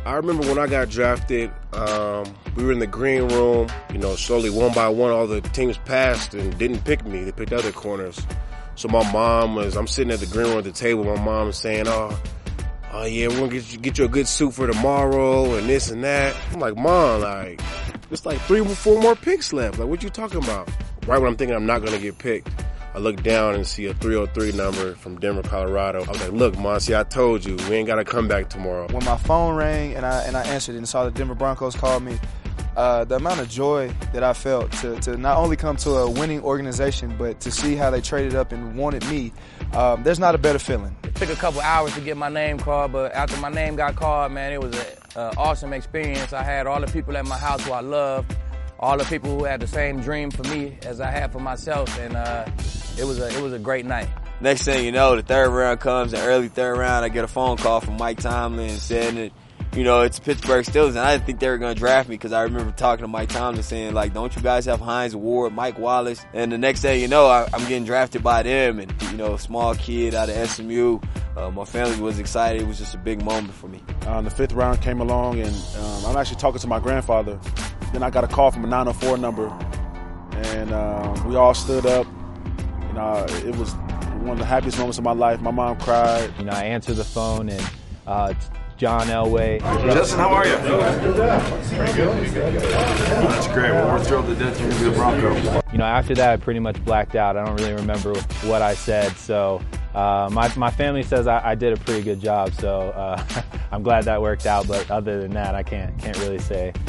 I remember when I got drafted, we were in the green room, slowly one by one, all the teams passed and didn't pick me. They picked other corners. So I'm sitting at the green room at the table, my mom was saying, oh yeah, we're going to get you a good suit for tomorrow and this and that. I'm like, Mom, it's like 3 or 4 more picks left. Like, what you talking about? Right when I'm thinking I'm not going to get picked, I look down and see a 303 number from Denver, Colorado. I was like, look, Mom, see, I told you, we ain't got to come back tomorrow. When my phone rang and I answered it and saw the Denver Broncos call me, the amount of joy that I felt to not only come to a winning organization, but to see how they traded up and wanted me, there's not a better feeling. It took a couple hours to get my name called, but after my name got called, man, it was an awesome experience. I had all the people at my house who I loved, all the people who had the same dream for me as I had for myself, and it was a great night. Next thing you know, the third round comes, the early third round, I get a phone call from Mike Tomlin saying that, it's Pittsburgh Steelers, and I didn't think they were going to draft me because I remember talking to Mike Tomlin saying, don't you guys have Hines Ward, Mike Wallace? And the next thing you know, I'm getting drafted by them, and, small kid out of SMU. My family was excited. It was just a big moment for me. The 5th round came along, and I'm actually talking to my grandfather. Then I got a call from a 904 number, and we all stood up. It was one of the happiest moments of my life. My mom cried. I answered the phone, and John Elway. Justin, how are you? Pretty good. That's great. Well, we're thrilled to death you're going to be a Bronco. After that, I pretty much blacked out. I don't really remember what I said. So my family says I did a pretty good job. So I'm glad that worked out. But other than that, I can't really say.